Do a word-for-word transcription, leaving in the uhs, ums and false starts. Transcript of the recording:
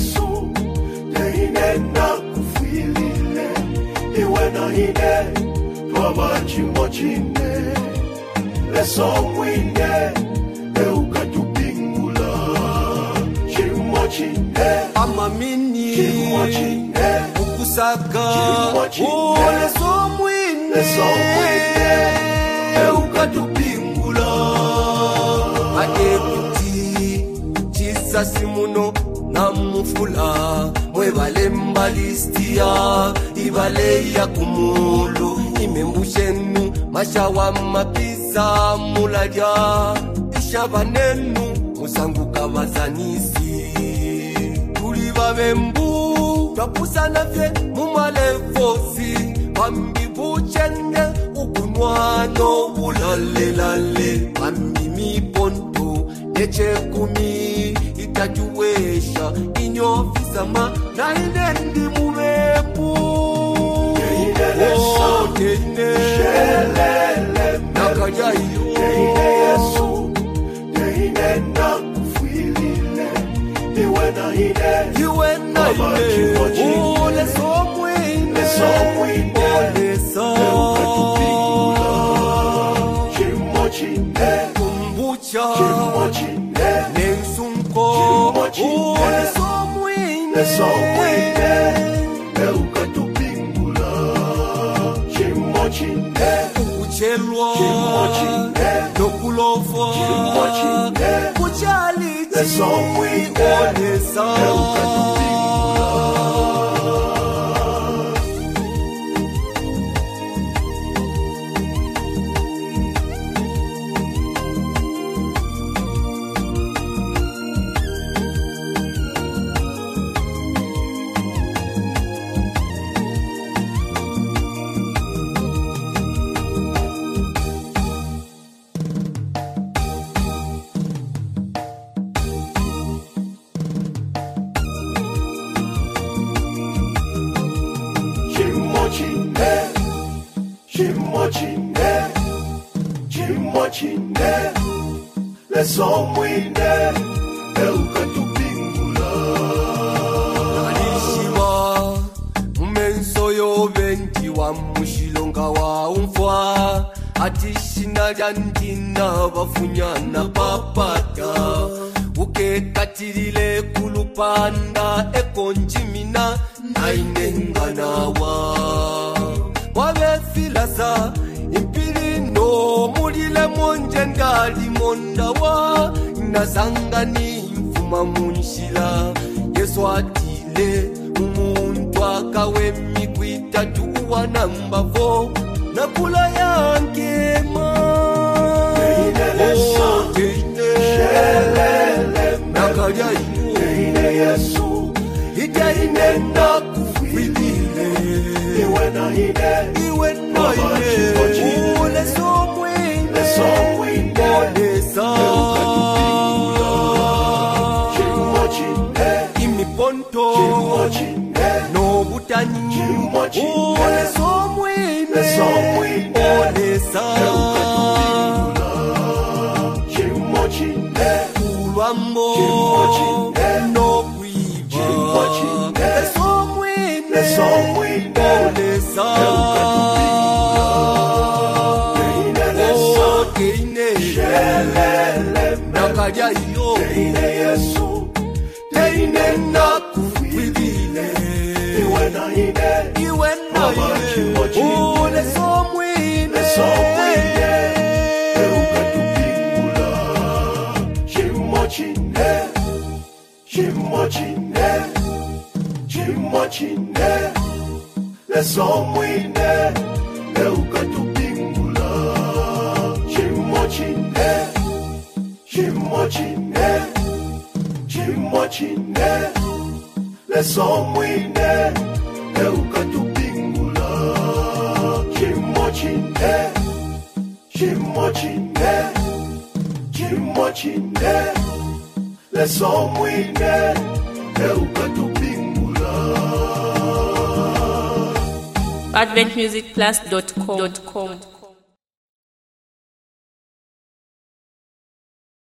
Yesu teine na kufilile iwe na hine twaba chimbo chine leso mwine eukatupingula chimbo chine amamini chimbo chine ukusaka chimbo chine oh, leso mwine leso mwine eukatupingula aekuti chisasi muno namufula mwebale mbalistia ibale ya kumulu imembushenu mashawa mapiza mulaja ishabanenu musanguka bazanisi tuli babembu twapusana fye mumalefosi bambibuchende ukunwano bulalelale bambimiponto echekumi itajuwesha inyofisama na inendi mubepu oh teine shelele nakaja teine Yesu teine na kufilile iwe na hine iwe na ine ole somwine leso mwine ole so chimbo chine kumbucha chimbo chine nensunko chimbo chine ole somwine leso mwine eukatupingula chimbo chine kuchelwa chimbo chine nokulofwa chimbo chine kuchali leso mwine ole sa eukatupingula chimbo chine chimbo chine leso mwine eukatupingula nalishiwa mumenso yobenti wa mushilonga wa umfwa atishina lyandina bafunyana papata ukekatilile kulupanda ekonjimina nainenganawa wabefilasa impilino mulile monje ngali mondawa nasangani mfuma munshila Yesu atile umuntu akawemi kwitatu wanambavo nakula yankema oh teine shelele nakalya teine Yesu iteine nakufilile iwe na hine iwe na ine ole somwine leso mwine ole sa chimbo chine imiponto chimbo chine nobutani chimbo chine ole somwine leso mwine ole sa chimbo chine ulwambo chimbo chine nokwiba chimbo chine leso mwine leso mwine ole sa oh teine shelele nakalya iyo teine Yesu teine nakufilile iwe na hine iwe na ine ole somwine leso mwine eukatupingula chimbo chine chimbo chine chimbo chine leso mwine eukatupingula chimbo chine chimbo chine chimbo chine leso mwine eukatupingula chimbo chine chimbo chine chimbo chine leso mwine eukatupingula advent music class dot com